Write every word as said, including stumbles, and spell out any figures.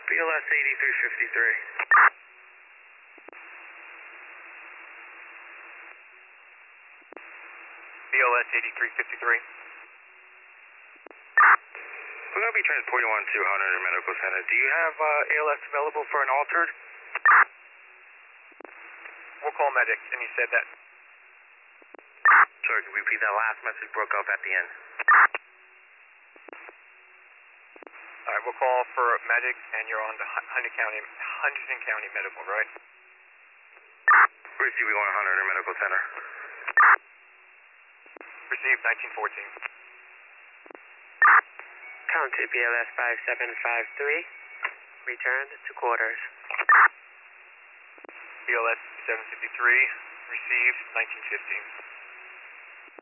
B L S eighty-three fifty-three. B L S eighty-three fifty-three. We're going to be transporting one to Hunter Medical Center. Do you have uh, A L S available for an altered? We'll call medics, and you said that. Sorry, can you repeat that last message? Broke up at the end. All right, we'll call for medics, and you're on the Huntington County, Huntington County Medical, right? Receiving going to Hunter Medical Center. Received nineteen fourteen. Count to B L S five seven five three. Return to quarters. B L S seven fifty-three. Received nineteen fifteen.